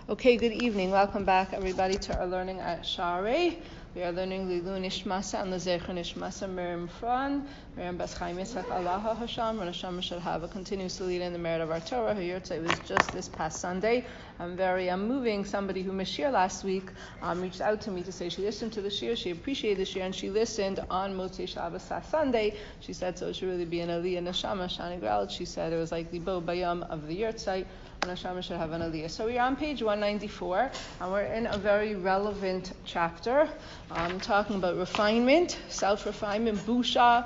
Okay, good evening. Welcome back, everybody, to our learning at Sha'arei. We are learning Lilu Nishmasa and Lezecher Nishmasa Miriam Fran, Miriam Bas Chaim Yitzchak Allah Hashem, and Hashem shall have a continuous lead in the merit of our Torah. Her yurtzeit was just this past Sunday. I'm very moving. Somebody who missed shir last week reached out to me to say she listened to the shir, she appreciated the shir, and she listened on Motzei Shabbos last Sunday. She said so it should really be an Aliyah Neshama Shani Grel. She said it was like the Bo Bayam of the yurtzeit. And Hashem should have an aliyah. So we're on page 194, and we're in a very relevant chapter, talking about refinement, self-refinement, busha.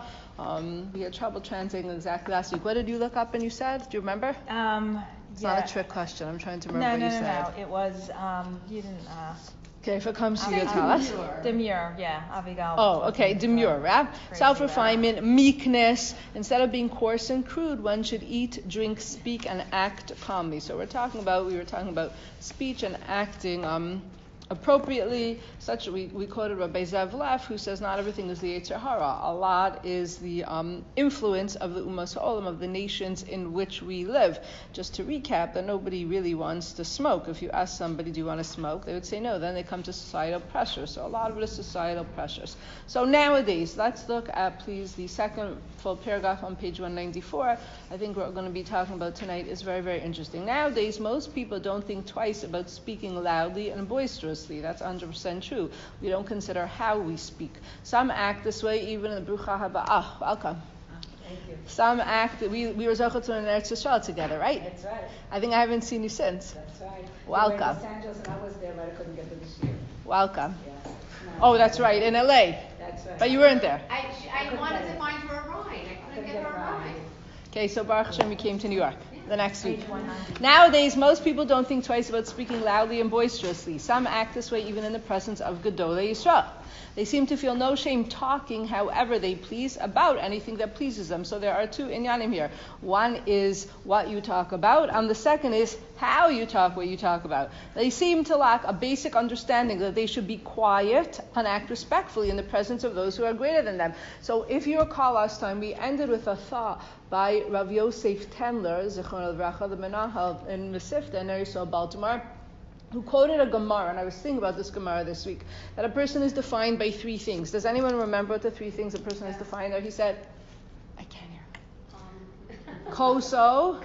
We had trouble translating exactly last week. What did you look up and you said? Do you remember? It's not a trick question. I'm trying to remember what you said. No. It was, you didn't... Okay, if it comes to you, tell us. Demure, Avigal. Oh, okay, demure, right? Self-refinement, meekness. Instead of being coarse and crude, one should eat, drink, speak, and act calmly. So we were talking about speech and acting appropriately. We quoted Rabbi Zev Leff, who says not everything is the Yetzer Hara. A lot is the influence of the Ummas Ha'olam, of the nations in which we live. Just to recap, that nobody really wants to smoke. If you ask somebody, do you want to smoke? They would say no. Then they come to societal pressures. So a lot of it is societal pressures. So nowadays, let's look at, please, the second full paragraph on page 194. I think what we're going to be talking about tonight is very, very interesting. Nowadays, most people don't think twice about speaking loudly and boisterously. That's 100% true. We don't consider how we speak. Some act this way, even in the Brucha Haba'ah. Welcome. Thank you. Some act, we were Zochot to learn Eretz Yisrael together, right? That's right. I think I haven't seen you since. That's right. Welcome. We were in Los Angeles and I was there, but I couldn't get to this year. Welcome. Yeah. Oh, that's right, in LA. That's right. But you weren't there. I wanted to find her a ride. I couldn't get her a ride. Okay, so Baruch Hashem, we came to New York the next week. Nowadays, most people don't think twice about speaking loudly and boisterously. Some act this way even in the presence of Gedolei Yisrael. They seem to feel no shame talking however they please about anything that pleases them. So there are two inyanim here. One is what you talk about, and the second is how you talk what you talk about. They seem to lack a basic understanding that they should be quiet and act respectfully in the presence of those who are greater than them. So if you recall last time, we ended with a thought by Rav Yosef Tendler, Zichron al-Vracha, the Menahel in Mesivta in Eretz Baltimore, who quoted a Gemara, and I was thinking about this Gemara this week, that a person is defined by three things. Does anyone remember what the three things a person is defined by? He said, I can't hear. Koso.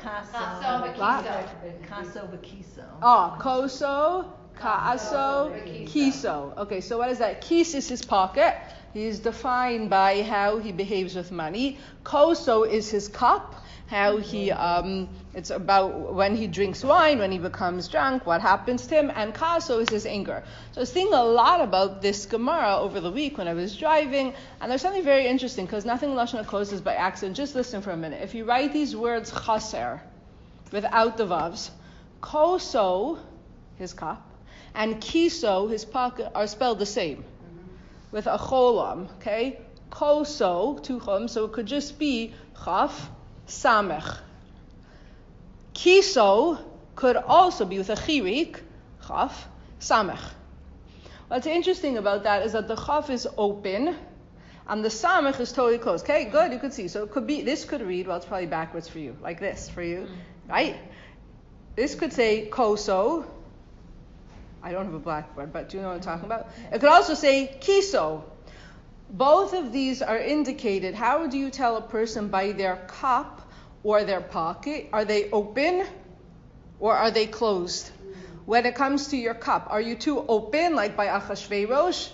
Kaso Bakiso. Koso, Ka'aso, Kiso. Okay, so what is that? Kis is his pocket. He is defined by how he behaves with money. Koso is his cup. How he, it's about when he drinks wine, when he becomes drunk, what happens to him, and kaso is his anger. So I was thinking a lot about this Gemara over the week when I was driving, and there's something very interesting, because nothing in Lashon HaKodesh is by accident. Just listen for a minute. If you write these words chaser, without the vavs, koso, his cup, and kiso, his pocket, are spelled the same, with a cholam, okay? Koso, two chom, so it could just be chaf, samech. Kiso could also be with a chirik, chaf, samech. What's interesting about that is that the chaf is open and the samech is totally closed. Okay, good, you could see. So it could be, this could read, well, it's probably backwards for you, like this for you, right? This could say koso. I don't have a blackboard, but do you know what I'm talking about? It could also say kiso. Both of these are indicated. How do you tell a person by their cup or their pocket? Are they open or are they closed? When it comes to your cup, are you too open, like by Achashverosh?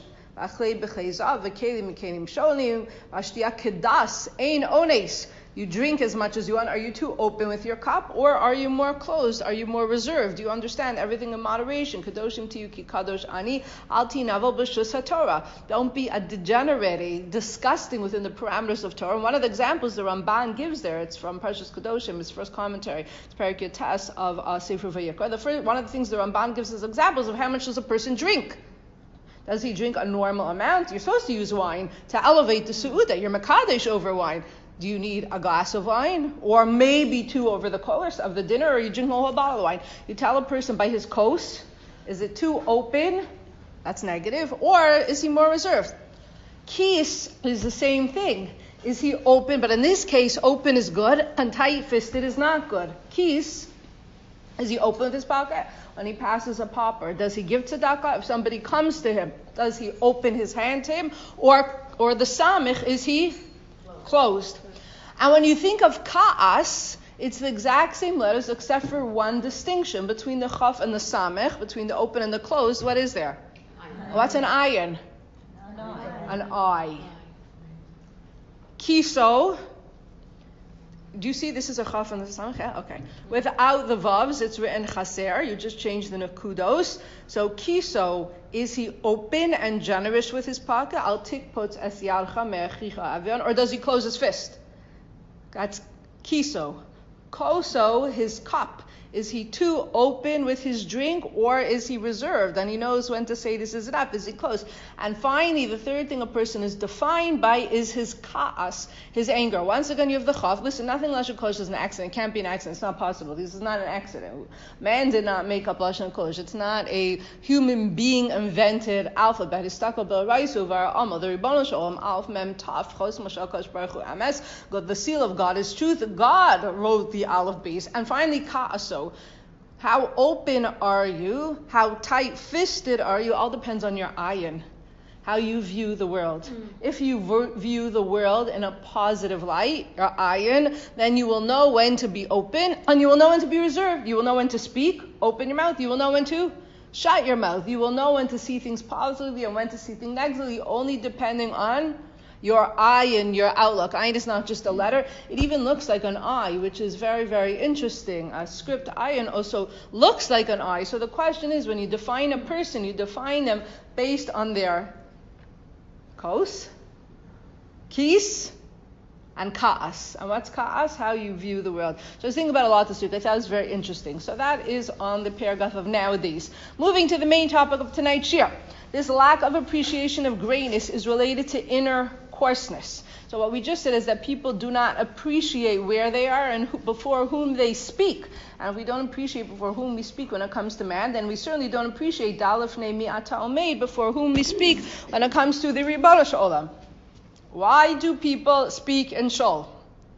You drink as much as you want. Are you too open with your cup, or are you more closed? Are you more reserved? Do you understand everything in moderation? Kadoshim tiyuki kadosh ani alti navel b'shus haTorah. Don't be a degenerate, disgusting within the parameters of Torah. And one of the examples the Ramban gives there, it's from Parshas Kadoshim, his first commentary. It's Perek Yotes of Sefer Vayikra. One of the things the Ramban gives as examples of how much does a person drink. Does he drink a normal amount? You're supposed to use wine to elevate the su'udah. You're makadesh over wine. Do you need a glass of wine? Or maybe two over the course of the dinner? Or you drink a whole bottle of wine? You tell a person by his kos, is it too open? That's negative. Or is he more reserved? Kis is the same thing. Is he open? But in this case, open is good and tight-fisted is not good. Kis Is he open with his pocket? When he passes a pauper, does he give tzedakah? If somebody comes to him, does he open his hand to him? Or the samich, is he closed? And when you think of ka'as, it's the exact same letters except for one distinction between the chaf and the samich, between the open and the closed. What is there? What's an ayin? An I. Kiso. Do you see this is a chaf and the samach? Yeah? Okay. Without the vavs, it's written chaser. You just change the nekudos. So kiso, is he open and generous with his pocket? Al tikpot es yarcha me'achicha avion. Or does he close his fist? That's kiso. Koso, his cup. Is he too open with his drink, or is he reserved and he knows when to say this is enough? Is he close? And finally, the third thing a person is defined by is his ka'as, his anger. Once again, you have the chaf. Listen, nothing lashon kodesh is an accident. It can't be an accident. It's not possible. This is not an accident. Man did not make up lashon kodesh. It's not a human being invented alphabet. It's stuck up the raisu var amal. The ribono shalom alf mem taf chos mashal kodesh baruch hu ames. The seal of God is truth. God wrote the aleph base. And finally, ka'aso. How open are you? How tight-fisted are you? All depends on your ayin, how you view the world. If you view the world in a positive light, your ayin, then you will know when to be open and you will know when to be reserved. You will know when to speak, open your mouth. You will know when to shut your mouth. You will know when to see things positively and when to see things negatively, only depending on your ayin, your outlook. Ayin is not just a letter. It even looks like an eye, which is very, very interesting. A script ayin also looks like an eye. So the question is, when you define a person, you define them based on their kos, kis, and ka'as. And what's ka'as? How you view the world. So I was thinking about a lot this week. I thought it was very interesting. So that is on the paragraph of nowadays. Moving to the main topic of tonight's shir. This lack of appreciation of greatness is related to inner coarseness. So what we just said is that people do not appreciate where they are and before whom they speak. And if we don't appreciate before whom we speak when it comes to man, then we certainly don't appreciate dalafnei mi'ata omeid, before whom we speak when it comes to the ribono shalom. Why do people speak in shul?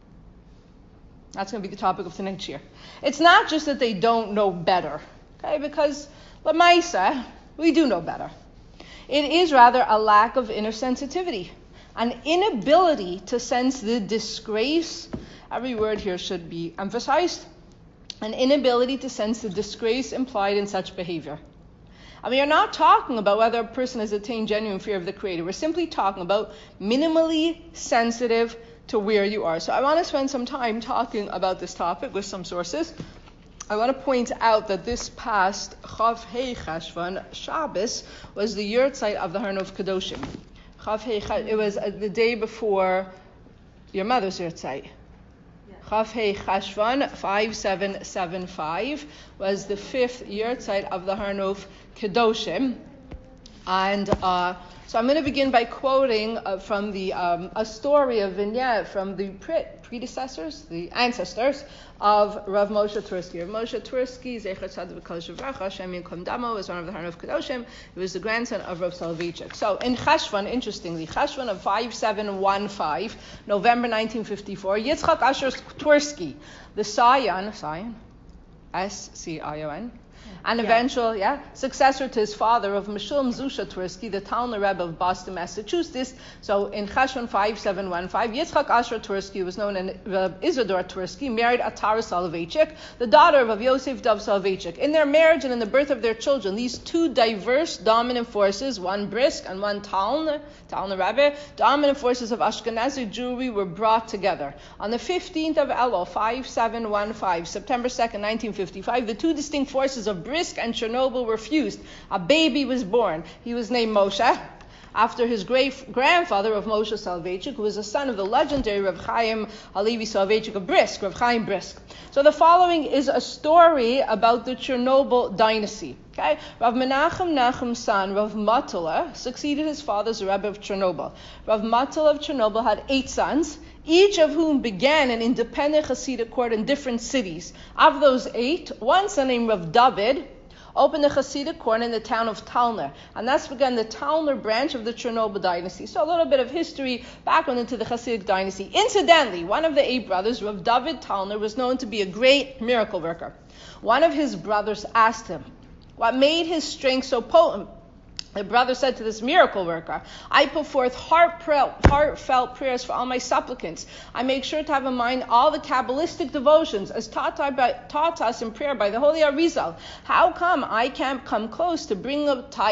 That's going to be the topic of tonight's year. It's not just that they don't know better, okay? Because l'maisa, we do know better. It is rather a lack of inner sensitivity, an inability to sense the disgrace. Every word here should be emphasized. An inability to sense the disgrace implied in such behavior. And we are not talking about whether a person has attained genuine fear of the Creator. We're simply talking about minimally sensitive to where you are. So I want to spend some time talking about this topic with some sources. I want to point out that this past Chav Hei Cheshvan Shabbos was the yurtzeit of the Har Nof Kedoshim. It was the day before your mother's yurtzeit. Chav Hei Cheshvan 5775 was the 5th yurtzeit of the Har Nof Kedoshim. And so I'm going to begin by quoting from a story, a vignette from the predecessors, the ancestors of Rav Moshe Twersky. Rav Moshe Twersky, Zecher Tzaddik V'Kol Shavracha, Hashem Yinkom Damo, was one of the Har Nof Kedoshim. He was the grandson of Rav Soloveitchik. So in Cheshvan, interestingly, Cheshvan of 5715, November 1954, Yitzchak Asher Twersky, the Sion, S-C-I-O-N, an eventual successor to his father of Meshulam Zusha Twersky, the Talmud Rebbe of Boston, Massachusetts. So in Cheshvan 5715, Yitzchak Asher Twersky was known as Isidore Twersky, married Atara Soloveitchik, the daughter of Yosef Dov Soloveitchik. In their marriage and in the birth of their children, these two diverse dominant forces, one brisk and one Talmud Rebbe, dominant forces of Ashkenazi Jewry were brought together. On the 15th of Elul, 5715, September 2nd, 1955, the two distinct forces of Brisk and Chernobyl were fused. A baby was born. He was named Moshe, after his great-grandfather of Moshe Soloveitchik, who was a son of the legendary Rav Chaim Halevi Soloveitchik of Brisk, Rav Chaim Brisk. So the following is a story about the Chernobyl dynasty. Okay? Rav Menachem Nachum's son, Rav Matala, succeeded his father as the Rebbe of Chernobyl. Rav Matala of Chernobyl had 8 sons, each of whom began an independent Hasidic court in different cities. Of those 8, one son named Rav David opened a Hasidic corner in the town of Talner. And that's began the Talner branch of the Chernobyl dynasty. So a little bit of history background into the Hasidic dynasty. Incidentally, one of the 8 brothers, Rav David Talner, was known to be a great miracle worker. One of his brothers asked him, what made his strength so potent? The brother said to this miracle worker, I put forth heartfelt prayers for all my supplicants. I make sure to have in mind all the Kabbalistic devotions as taught us in prayer by the Holy Arizal. How come I can't come close to bringing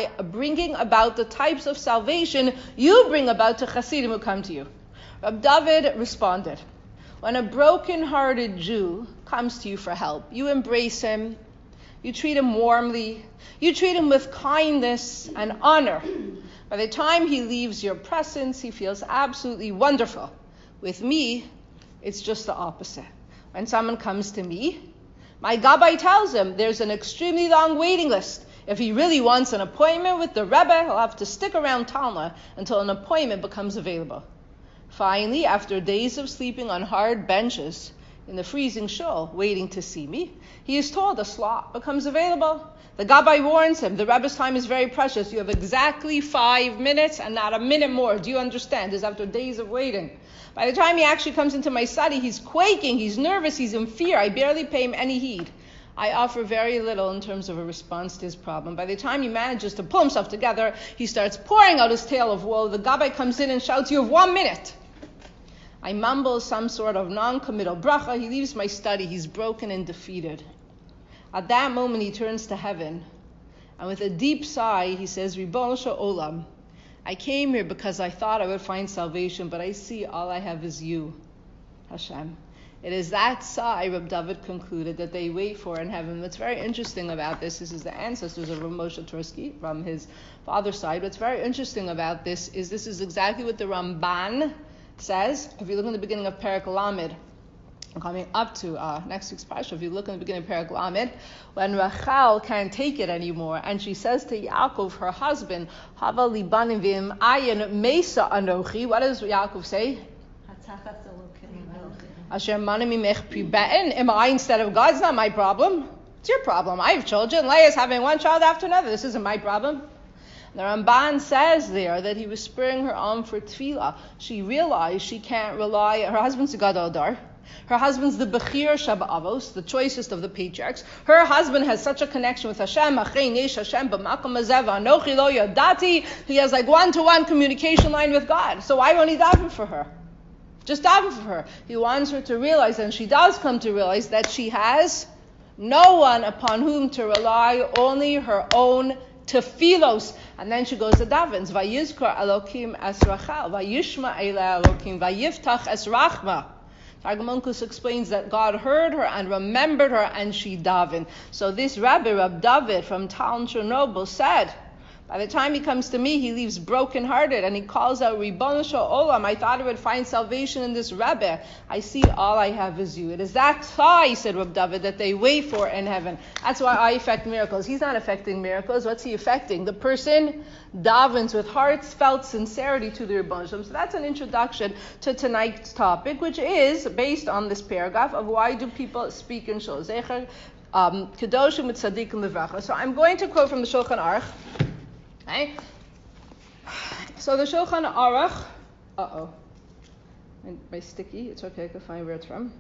about the types of salvation you bring about to Hasidim who come to you? Rab David responded, when a broken-hearted Jew comes to you for help, you embrace him, you treat him warmly, you treat him with kindness and honor. By the time he leaves your presence, he feels absolutely wonderful. With me, it's just the opposite. When someone comes to me, my Gabbai tells him there's an extremely long waiting list. If he really wants an appointment with the Rebbe, he'll have to stick around Talna until an appointment becomes available. Finally, after days of sleeping on hard benches in the freezing shul, waiting to see me, he is told a slot becomes available. The Gabbai warns him, the Rebbe's time is very precious. You have exactly 5 minutes and not a minute more. Do you understand? This is after days of waiting. By the time he actually comes into my study, he's quaking, he's nervous, he's in fear. I barely pay him any heed. I offer very little in terms of a response to his problem. By the time he manages to pull himself together, he starts pouring out his tale of woe. The Gabbai comes in and shouts, you have 1 minute. I mumble some sort of non-committal bracha. He leaves my study. He's broken and defeated. At that moment, he turns to heaven, and with a deep sigh, he says, Ribono shel olam, I came here because I thought I would find salvation, but I see all I have is you, Hashem. It is that sigh, Reb David concluded, that they wait for in heaven. What's very interesting about this is the ancestors of Rav Moshe Tursky from his father's side. What's very interesting about this is exactly what the Ramban says. If you look in the beginning of Perek Lamed, coming up to next week's parsha, if you look in the beginning of Perek Lamed, when Rachel can't take it anymore, and she says to Yaakov, her husband, Hava libanim v'im ayin mesa anochi, what does Yaakov say? Asher manim mimech pri be'en, am I instead of God? It's not my problem. It's your problem. I have children. Leah's having one child after another. This isn't my problem. The Ramban says there that he was spurring her on for tefillah. She realized she can't rely. Her husband's the Gadol Dar. Her husband's the Bechir Sheba Avos, the choicest of the patriarchs. Her husband has such a connection with Hashem. Hashem anochi lo yadati. He has like 1-to-1 communication line with God. So why won't he daven for her? Just daven for her. He wants her to realize, and she does come to realize, that she has no one upon whom to rely, only her own tefillos. And then she goes to davens. Vayizkar Elokim es Rachel, vayishma eila Elokim, vayiftach es Rachma. Targum Onkelos explains that God heard her and remembered her, and she davened. So this Rabbi, Rab David from Taln Chernobyl, said, by the time he comes to me, he leaves broken-hearted, and he calls out, Ribono shel olam, I thought I would find salvation in this Rebbe. I see all I have is you. It is that sigh, said Rab David, that they wait for in heaven. That's why I effect miracles. He's not affecting miracles. What's he affecting? The person davens with heartfelt sincerity to the Ribono shel olam. So that's an introduction to tonight's topic, which is based on this paragraph of why do people speak in shul. Zecher Kedoshim mit Tzadikim Levracha. So I'm going to quote from the Shulchan Aruch. Okay. So the Shulchan Aruch, my sticky, it's okay, I can find where it's from.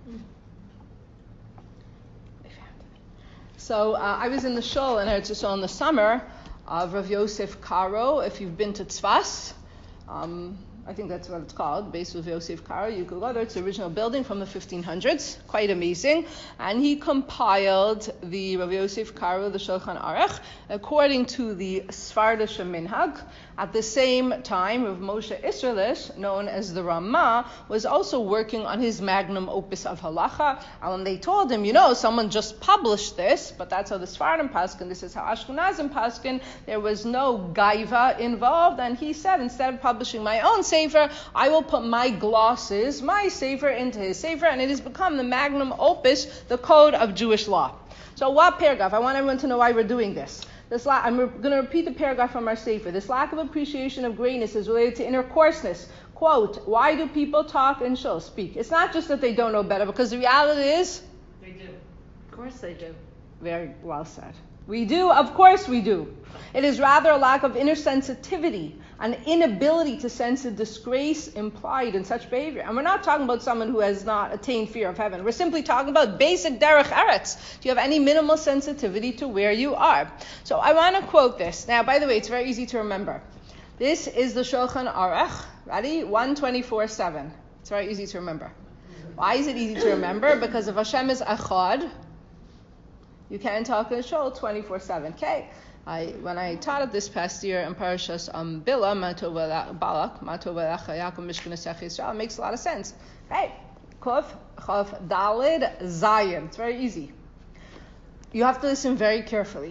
I found it. So I was in the shul in Eretz Yisrael in the summer of Rav Yosef Karo. If you've been to Tzfas, I think that's what it's called, base of Yosef Karo. You could go there. It's the original building from the 1500s. Quite amazing. And he compiled the Rav Yosef Karo, the Shulchan Aruch, according to the Sfardish Minhag. At the same time, Rav Moshe Isserles, known as the Ramah, was also working on his magnum opus of halacha. And when they told him, someone just published this, but that's how the Sfardim paskin, this is how Ashkenazim paskin, there was no gaiva involved. And he said, instead of publishing my own sefer, I will put my glosses, my sefer, into his sefer, and it has become the magnum opus, the code of Jewish law. So what paragraph? I want everyone to know why we're doing this. I'm going to repeat the paragraph from our sefer. This lack of appreciation of greatness is related to inner coarseness. Quote, why do people talk and shul, speak? It's not just that they don't know better, because the reality is... They do. Of course they do. Very well said. We do, of course we do. It is rather a lack of inner sensitivity, an inability to sense the disgrace implied in such behavior. And we're not talking about someone who has not attained fear of heaven. We're simply talking about basic derech eretz. Do you have any minimal sensitivity to where you are? So I want to quote this. Now, by the way, it's very easy to remember. This is the Shulchan Aruch. Ready? 124:7. It's very easy to remember. Why is it easy to remember? Because if Hashem is Echad, you can't talk in Shul 24/7. Okay. When I taught it this past year in Parashas Bila, Balak, it makes a lot of sense. Right? Kuf, Chaf, Dalid, Zayin. It's very easy. You have to listen very carefully.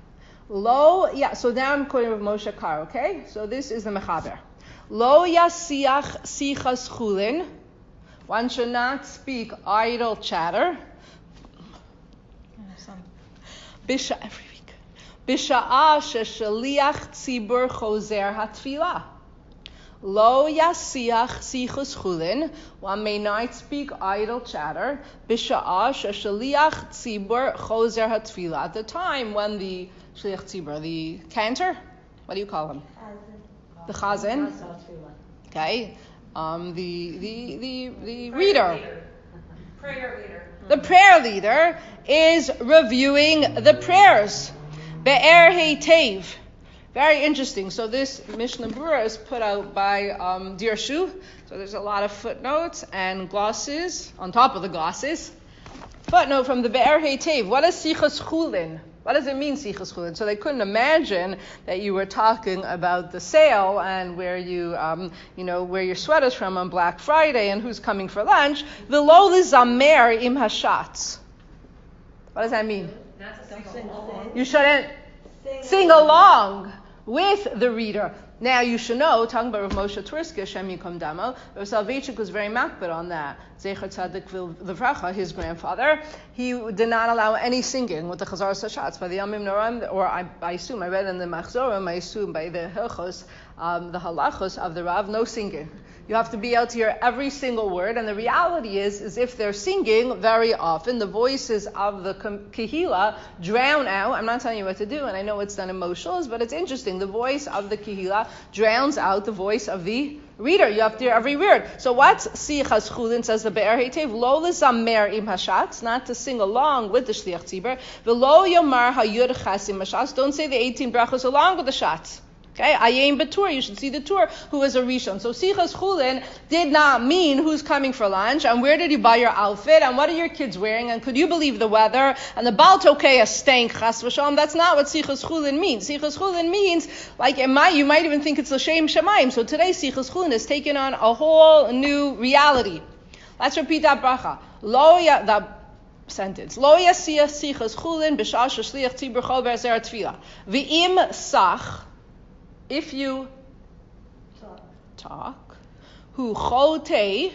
So now I'm quoting with Moshe Kar, okay? So this is the Mechaber. Lo yasiach sichas chulin. One should not speak idle chatter. Every week. Bisha'ah sheshaliach tzibur chozer hatfilah. Lo yasiach sichus chulin. One may not speak idle chatter. Bisha'ah sheshaliach tzibur chozer hatfilah. At the time when the shliach tzibur, the cantor, what do you call him? The chazan. Okay. The reader. Prayer leader. The prayer leader is reviewing the prayers. Be'er Heitev. Very interesting. So this Mishnah Berurah is put out by Dirshu. So there's a lot of footnotes and glosses on top of the glosses. Footnote from the Be'er Heitev. What is Sichas Chulin? What does it mean, Sichas Chulin? So they couldn't imagine that you were talking about the sale and where you, where your sweater's from on Black Friday and who's coming for lunch. V'lo lizamer im hashatz. What does that mean? You shouldn't sing along with the reader. Now you should know, talking about Rav Moshe Tversky, Shem Yikom Damo, Rav Soloveitchik was very makbid on that. Zecher Tzadik Livracha, his grandfather, he did not allow any singing with the Chazar Sashatz. By the Yamim Noram, or I assume, I read in the Machzorim, I assume by the Hilchos, the Halachos of the Rav, no singing. You have to be able to hear every single word, and the reality is if they're singing, very often the voices of the Kehila drown out. I'm not telling you what to do, and I know it's done in Moshels, but it's interesting. The voice of the Kehila drowns out the voice of the reader. You have to hear every word. So what's Sichas Chulin, says the Be'er Heitev, Lo lizamer im hashatz, not to sing along with the Shliach Tzibur, V'lo yomar hayud chas im hashatz, don't say the 18 brachos along with the shatz. Okay, Ayim Batur, you should see the tour, who is a Rishon. So Sichas Chulin did not mean who's coming for lunch, and where did you buy your outfit, and what are your kids wearing, and could you believe the weather, and the Baal Tokei stank, Chas v'shalom. That's not what Sichas Chulin means. Sichas Chulin means, you might even think it's L'Shem Shemaim. So today Sichas Chulin has taken on a whole new reality. Let's repeat that bracha. That sentence. Lo yasiyah Sichas Chulin b'shah sheshliach tzibur chol be'ezer tefillah. V'im sach, if you talk, hu chote,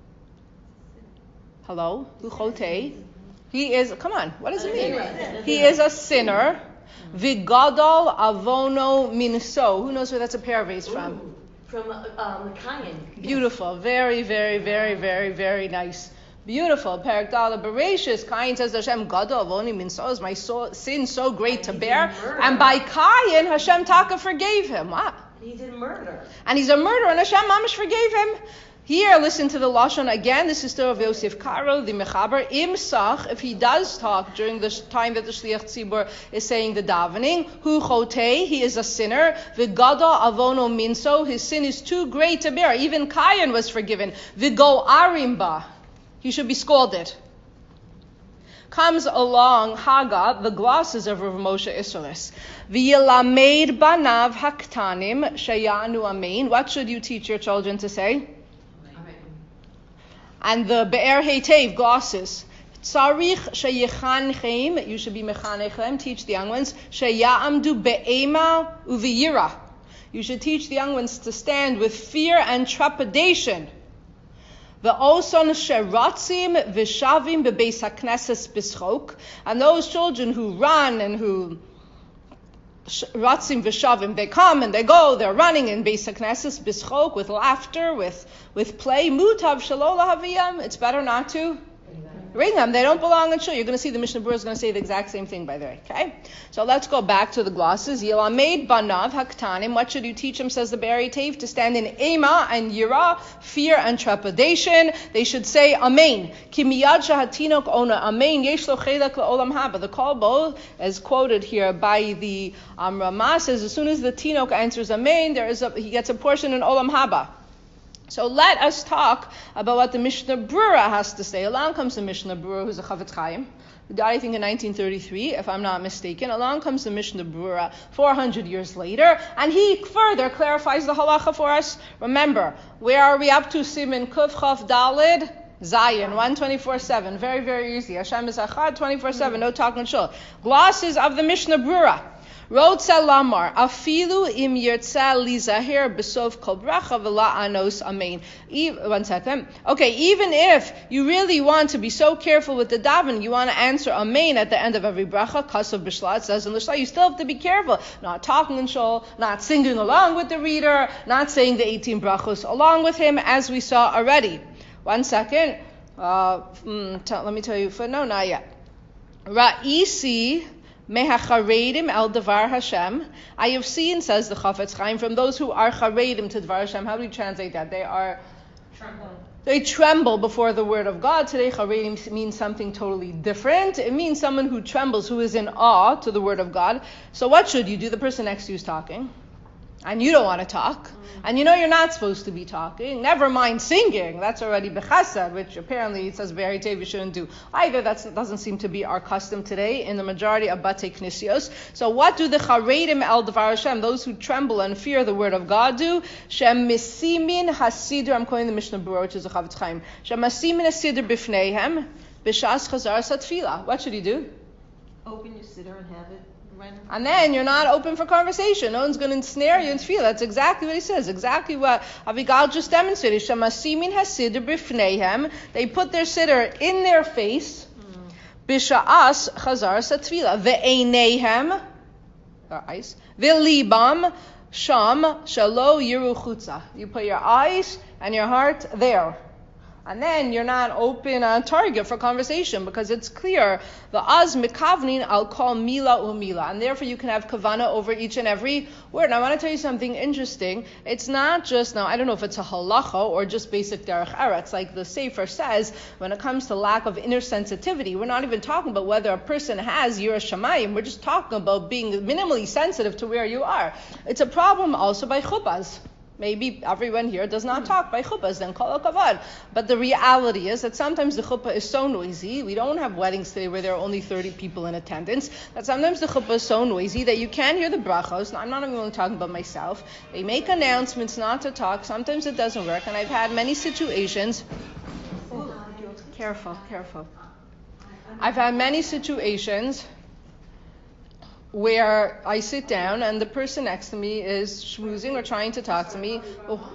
hello, hu chote, he is, come on, what does it mean? He is a sinner. Vigadol avono minso. Who knows where that's a paraphrase from? From Kayin. Beautiful, very, very, very, very, very nice. Beautiful. Perak Dala Bereshis, Kayin says, Hashem, Gadol avoni minso, is my sin so great to bear? And by Kayin, Hashem Taka forgave him. What? He did murder. And he's a murderer, and Hashem Mamish forgave him. Here, listen to the Lashon again. This is still of Yosef Karo, the Mechaber. Im Sach, if he does talk during the time that the Shliach Tzibur is saying the davening, Hu Chotei, he is a sinner. V'gada avono minso, his sin is too great to bear. Even Kayin was forgiven. V'go arimba, he should be scalded. Comes along Haga, the glosses of Rav Moshe Isserles. V'yilamed banav haktanim sheyanu amein. What should you teach your children to say? And the Be'er Heitev glosses. Tzarich sheyichancheim, you should be mechanechem, teach the young ones. Sheya'amdu be'ema uviyira. You should teach the young ones to stand with fear and trepidation. Ve'oson sheratzim v'shavim bebeis hakneses bischok. And those children who run and who ratzim v'shavim, they come and they go, they're running in Beis HaKnesses, bischok, with laughter, with play. Mutav shelo lahaviyam, it's better not to Ring them. They don't belong in shul. You're going to see the Mishnah Berurah is going to say the exact same thing, by the way. Okay? So let's go back to the glosses. Yilamed banav haktanim. What should you teach them, says the Bari Tev? To stand in ema and yira, fear and trepidation. They should say amen. Ki miyad shahatinok ona amen yesh lo chelak leolam haba. The Kolbo, as quoted here by the Ramah, says as soon as the tinok answers amen, he gets a portion in olam haba. So let us talk about what the Mishnah Berurah has to say. Along comes the Mishnah Berurah, who's a Chavetz Chaim. He died, I think, in 1933, if I'm not mistaken. Along comes the Mishnah Berurah 400 years later, and he further clarifies the halacha for us. Remember, where are we up to? Siman Kuf Chaf Dalid Zion, 124/7. Very, very easy. Hashem is Echad, 24/7. No talking shul. Glosses of the Mishnah Berurah. Rod Salamar, Afilu im yirtza lizaher besof kol bracha v'la anos amen. 1 second. Okay, even if you really want to be so careful with the daven, you want to answer amen at the end of every bracha, kasav b'shla, it says in the shla, you still have to be careful. Not talking in shul, not singing along with the reader, not saying the 18 brachos along with him, as we saw already. 1 second. Let me tell you, no, not yet. Ra'isi mehacharedim el davar Hashem. I have seen, says the Chafetz Chaim, from those who are charedim to davar Hashem. How do we translate that? They tremble before the word of God. Today, charedim means something totally different. It means someone who trembles, who is in awe to the word of God. So what should you do? The person next to you is talking, and you don't want to talk, and you know you're not supposed to be talking. Never mind singing. That's already bechasad, which apparently it says very tev you shouldn't do either. That doesn't seem to be our custom today in the majority of batei knisios. So what do the charedim el davar Hashem, those who tremble and fear the word of God, do? Shem misimin hasidr. I'm calling the Mishnah Berurah, which is a Chavetz Chaim. Shem misimin hasidr bifneihem b'shas chazar satfila. What should you do? Open your siddur and have it. And then you're not open for conversation. No one's going to ensnare you and feel. That's exactly what he says. Exactly what Avigal just demonstrated. Shamasimin hasidr b'fneihem. They put their siddur in their face. B'sha'as chazar satfila. Ve'eineihem. Their eyes. Ve'libam sham shalo yiru chutza. You put your eyes and your heart there. And then you're not open on target for conversation because it's clear. The az mikavnin I'll call mila umila, and therefore you can have kavana over each and every word. And I want to tell you something interesting. It's not just, now I don't know if it's a halacha or just basic derech eretz, like the Sefer says, when it comes to lack of inner sensitivity. We're not even talking about whether a person has yiras shamayim. We're just talking about being minimally sensitive to where you are. It's a problem also by chuppahs. Maybe everyone here does not talk by chuppahs, then kol hakavod. But the reality is that sometimes the chuppah is so noisy. We don't have weddings today where there are only 30 people in attendance. That sometimes the chuppah is so noisy that you can't hear the brachos. I'm not even talking about myself. They make announcements not to talk. Sometimes it doesn't work. And I've had many situations. Careful. I've had many situations where I sit down and the person next to me is schmoozing or trying to talk to me.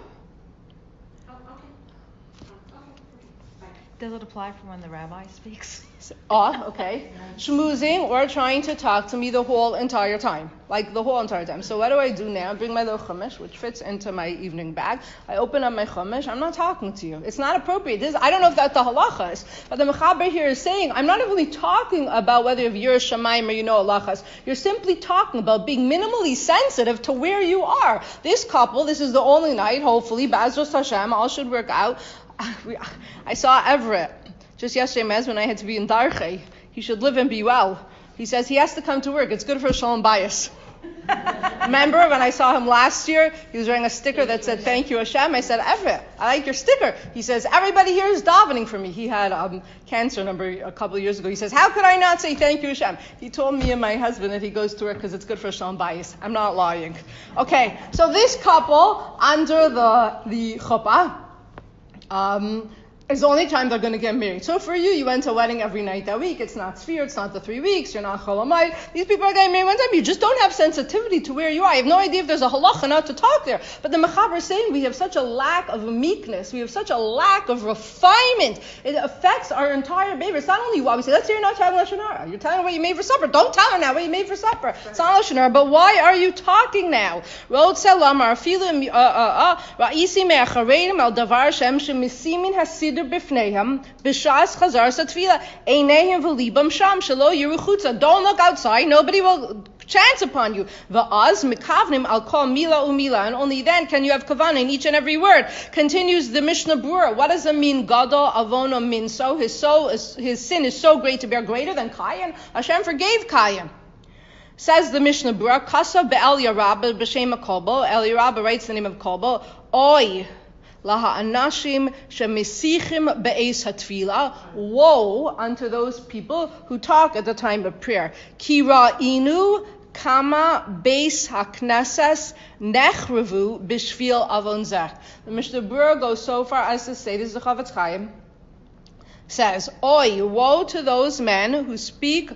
Does it apply for when the rabbi speaks? Okay. Schmoozing or trying to talk to me the whole entire time. So what do I do now? I bring my little chumash, which fits into my evening bag. I open up my chumash. I'm not talking to you. It's not appropriate. I don't know if that's the halachas, but the mechaber here is saying, I'm not really talking about whether you're a shamayim or you know halachas. You're simply talking about being minimally sensitive to where you are. This couple, this is the only night, hopefully, B'ezras Hashem, all should work out. I saw Everett just yesterday, Mez, when I had to be in Darche. He should live and be well. He says he has to come to work. It's good for shalom bayis. Remember when I saw him last year? He was wearing a sticker that said, "Thank you, Hashem." I said, "Everett, I like your sticker." He says, "Everybody here is davening for me." He had cancer a couple of years ago. He says, "How could I not say thank you, Hashem?" He told me and my husband that he goes to work because it's good for shalom bayis. I'm not lying. Okay, so this couple under the chuppah, is the only time they're going to get married. So for you went to a wedding every night that week. It's not sphere, it's not the 3 weeks, you're not cholamayit. These people are getting married one time. You just don't have sensitivity to where you are. You have no idea if there's a halacha not to talk there. But the mechaber is saying we have such a lack of meekness, we have such a lack of refinement. It affects our entire behavior. It's not only why we say, let's say you're not telling Lashon Hara. You're telling her what you made for supper. Don't tell her now what you made for supper. It's not Lashon Hara. But why are you talking now? Rod Selamar, Ra'isi me'achareidim al davar shem shemisimin hasidr siddur bifneihem b'shas chazar satfila eineihem v'libam sham shelo yiruchutza. Don't look outside. Nobody will chance upon you. Va'az mikavnim al kol mila umila, and only then can you have kavanah in each and every word. Continues the Mishnah Berurah. What does it mean? Gadol avono minso. His sin is so great to bear, greater than Kayin. Hashem forgave Kayin. Says the Mishnah Berurah, Kasa be'El Rabba b'shem Kolbo. El Rabba writes the name of Kolbo. Oy laha anashim shemisichim be'es hatfila. Woe unto those people who talk at the time of prayer. Kira inu kama beis haknesses nechrevu b'shvil avon zeh. The Mishnah Berurah goes so far as to say, this is the Chavetz Chaim, says, Oy, woe to those men who speak,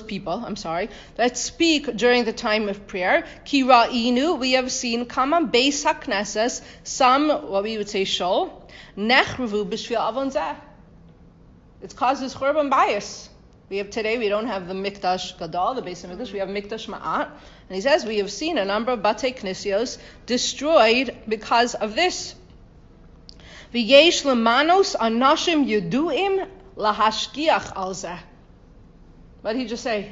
that speak during the time of prayer. Ki ra'inu, we have seen, kama beis haknesses, some, what we would say, shol, nechrevu b'shvil avon zeh. It causes churban bias. We don't have the Mikdash Gadol, the Beis HaMikdash, we have Mikdash Ma'at. And he says, we have seen a number of Batei Knisios destroyed because of this. V'yesh lemanos anashim yeduim lahashkiach al zeh. What did he just say?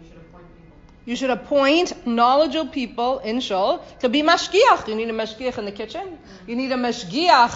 You should appoint knowledgeable people in shul to be mashgiach. You need a mashgiach in the kitchen. You need a mashgiach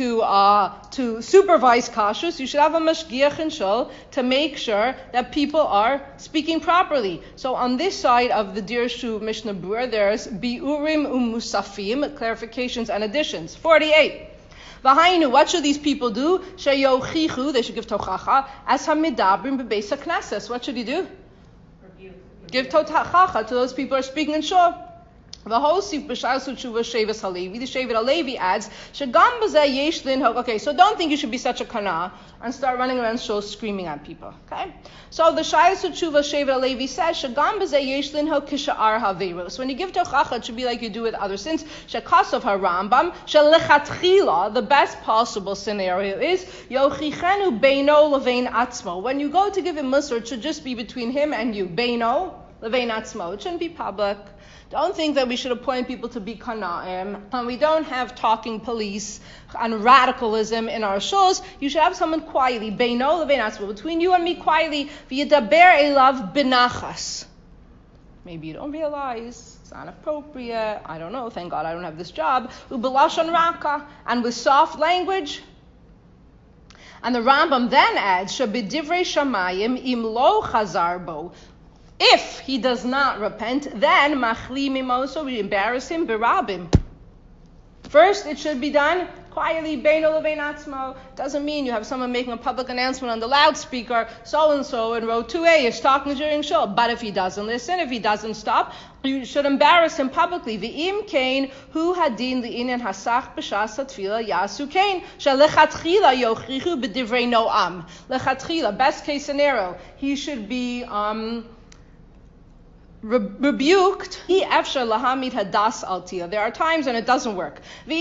to supervise kashrus. You should have a mashgiach in shul to make sure that people are speaking properly. So on this side of the Dirshu Mishnah Berurah, there's biurim umusafim, clarifications and additions. 48. V'hainu, what should these people do? Sheyochichu, they should give tochacha, as hamidabrim bebeis haknesses. What should he do? Give tochacha to those people who are speaking in shul. V'hosif b'shas u'tshuva shevis halevi. The Shevet Halevi adds, shegam b'zeh yesh linhog. Okay, so don't think you should be such a kana and start running around shul screaming at people. Okay, so the Shayas u'tshuva Shevet Halevi says, shegam b'zeh yesh linhog kisha'ar haveros. When you give tochacha, it should be like you do with other sins. Shekasov harambam shelechatchila. The best possible scenario is yochichenu beino levein atzmo. When you go to give him musar, it should just be between him and you. Beino levein atzmo. It shouldn't be public. Don't think that we should appoint people to be kana'im, and we don't have talking police and radicalism in our shuls. You should have someone quietly, beino levein atzmo, between you and me quietly, v'yedaber elav benachas. Maybe you don't realize, it's not appropriate, I don't know, thank God I don't have this job, u'belashon raka, and with soft language. And the Rambam then adds, shebedivrei shamayim im lo chazar bo. If he does not repent, then machli mimoso, we embarrass him, berabim. First, it should be done quietly, beino levein atzmo. Doesn't mean you have someone making a public announcement on the loudspeaker, so-and-so in row 2A is talking during shul. But if he doesn't listen, if he doesn't stop, you should embarrass him publicly. V'im kain hu hadin li'inyan hasach b'shas hatfila yasu kain shelechatchila yochrichu b'divrei noam. Lechatchila, best case scenario, he should be rebuked. There are times when it doesn't work. If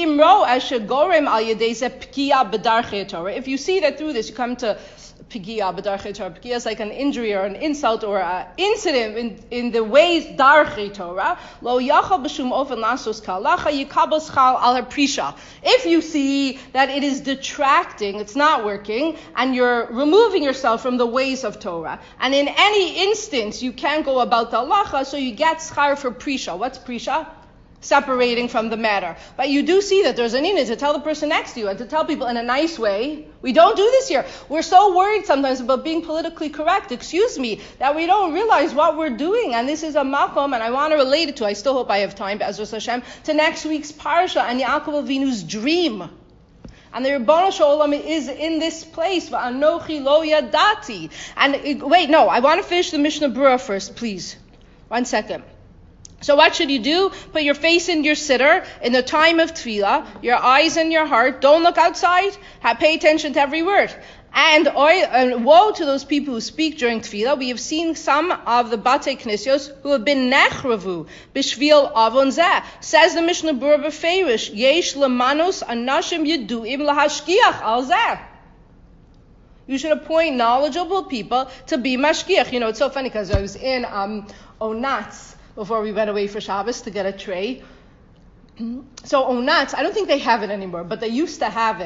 you see that through this you come to pigia b'darchei Torah. Pigia is like an injury or an insult or an incident in the ways darchei Torah. Lo yachal b'shum ofen lasos kalacha yikabel schal al haprisha. If you see that it is detracting, it's not working, and you're removing yourself from the ways of Torah, and in any instance you can't go about the halacha, so you get schar for prisha. What's prisha? Separating from the matter. But you do see that there's an init to tell the person next to you and to tell people in a nice way. We don't do this here. We're so worried sometimes about being politically correct, that we don't realize what we're doing. And this is a makom, and I want to relate it to, I still hope I have time, Be'ezras Hashem, to next week's parsha and Yaakov Avinu's dream. And the Ribono Shel Olam is in this place. Va'anochi lo yadati. And I want to finish the Mishnah Berurah first, please. 1 second. So what should you do? Put your face in your siddur in the time of tefillah, your eyes in your heart. Don't look outside. Pay attention to every word. And woe to those people who speak during tefillah. We have seen some of the Batei Knisios who have been nechravu b'shvil avon zeh. Says the Mishnah Berurah b'feirish, yesh lemanos anashim yeduim lahashkiach al zeh. You should appoint knowledgeable people to be mashkiach. You know, it's so funny because I was in Onatz before we went away for Shabbos to get a tray. So Onatz, I don't think they have it anymore, but they used to have it.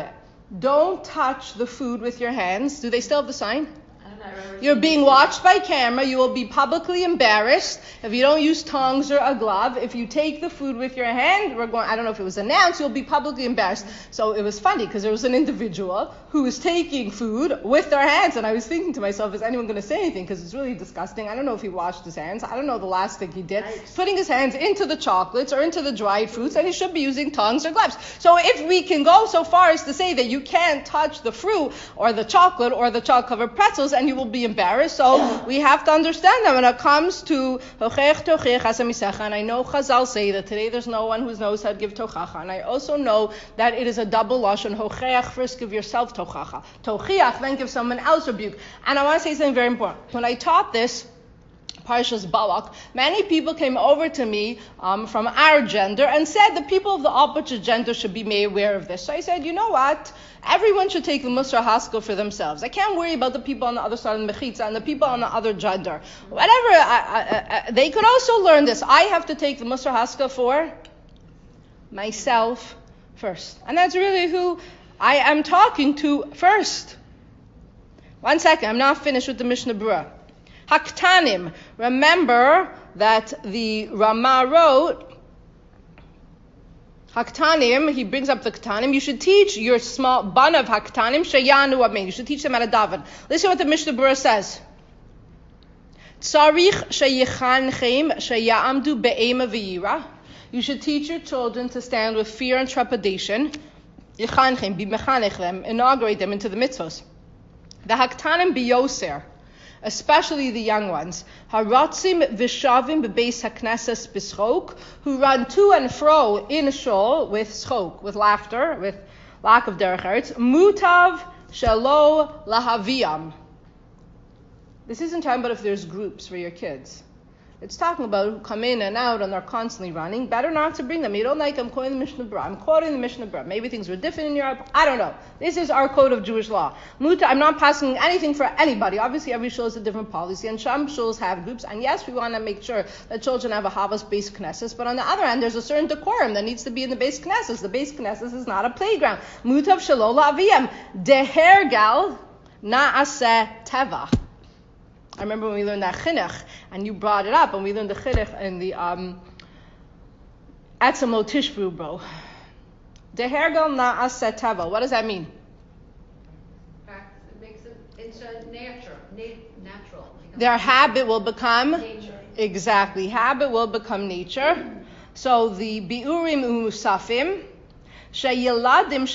don't touch the food with your hands. Do they still have the sign? I don't know, I remember You're seeing being this. watched by camera. You will be publicly embarrassed if you don't use tongs or a glove. If you take the food with your hand, I don't know if it was announced, you'll be publicly embarrassed. So it was funny because there was an individual who was taking food with their hands. And I was thinking to myself, is anyone going to say anything? Because it's really disgusting. I don't know if he washed his hands. I don't know the last thing he did. He's putting his hands into the chocolates or into the dried fruits, and he should be using tongs or gloves. So if we can go so far as to say that you can't touch the fruit or the chocolate or the chocolate-covered pretzels and you will be embarrassed, so we have to understand that when it comes to Hochech Tochech Hasamisach, and I know Chazal say that today there's no one who knows how to give Tochacha, and I also know that it is a double lashon. Hochech, first give yourself Tochacha. Tochiach, then give someone else rebuke. And I want to say something very important. When I taught this, Parshas Balak, many people came over to me from our gender and said the people of the opposite gender should be made aware of this. So I said, you know what? Everyone should take the Musar Haskell for themselves. I can't worry about the people on the other side of the Mechitza and the people on the other gender. Whatever, they could also learn this. I have to take the Musar Haskell for myself first. And that's really who I am talking to first. One second, I'm not finished with the Mishnah Berurah. Haktanim. Remember that the Rama wrote, Haktanim, he brings up the Haktanim. You should teach your small ban of Haktanim, Shayanu Amen. You should teach them at a daven. Listen what the Mishnah Berurah says. Tzarich sheyichancheim sheyamdu be'ema v'yira. You should teach your children to stand with fear and trepidation. Yichancheim, be mechanech them, inaugurate them into the mitzvos. The Haktanim biyoser, especially the young ones, haratzim v'shavim b'beis haknesses b'schok, who run to and fro in shul with schok, with laughter, with lack of derech eretz, mutav shelo lahaviam. This isn't talking about if there's groups for your kids. It's talking about who come in and out and they're constantly running. Better not to bring them. You don't like, I'm quoting the Mishnah Berurah. I'm quoting the Mishnah Berurah. Maybe things were different in Europe. I don't know. This is our code of Jewish law. Muta, I'm not passing anything for anybody. Obviously, every shul has a different policy, and some shuls have groups. And yes, we want to make sure that children have a Havas base Knesses. But on the other hand, there's a certain decorum that needs to be in the base Knesses. The base Knesses is not a playground. Mutav shalola aviyam dehergal naaseh teva. I remember when we learned that chinuch, and you brought it up, and we learned the chinuch in the Atzam Lo Tishvu, bro. Dehergal na'aseh teva. What does that mean? It makes it, it's a natural. Their habit will become Nature. exactly. Habit will become nature. So the biurim umusafim, sheyeladim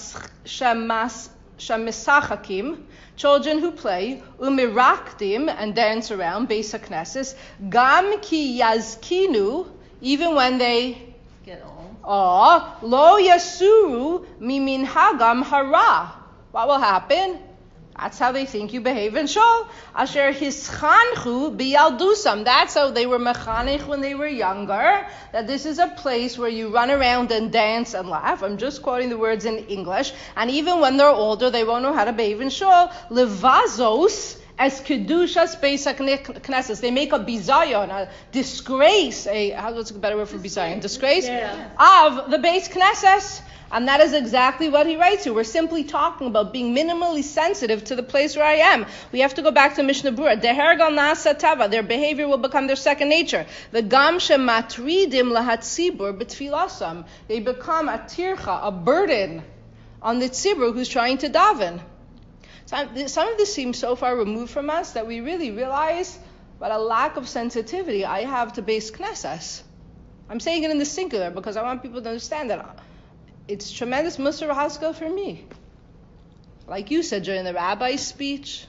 shemisachakim. Children who play, umirakdim, and dance around, Beis HaKnesses, gam ki yazkinu, even when they Get old. lo yasuru mimin hagam hara. What will happen? That's how they think you behave in shul. Asher hischanchu biyaldusam. That's how they were mechanech when they were younger. That this is a place where you run around and dance and laugh. I'm just quoting the words in English. And even when they're older, they won't know how to behave in shul. Levazos as kedushas beis haknesses. They make a bizayon, a disgrace. What's a better word for bizayon? Disgrace of the beis knesses. And that is exactly what he writes here. We're simply talking about being minimally sensitive to the place where I am. We have to go back to Mishnah Berurah. Dehergal na'aseh teva. Their behavior will become their second nature. The gam shematridim lahatzibur b'tfilasam. They become a tircha, a burden on the tzibur who's trying to daven. Some of this seems so far removed from us that we really realize what a lack of sensitivity I have to Beis Knesses. I'm saying it in the singular because I want people to understand that it's tremendous Musar Haskell for me. Like you said during the rabbi's speech,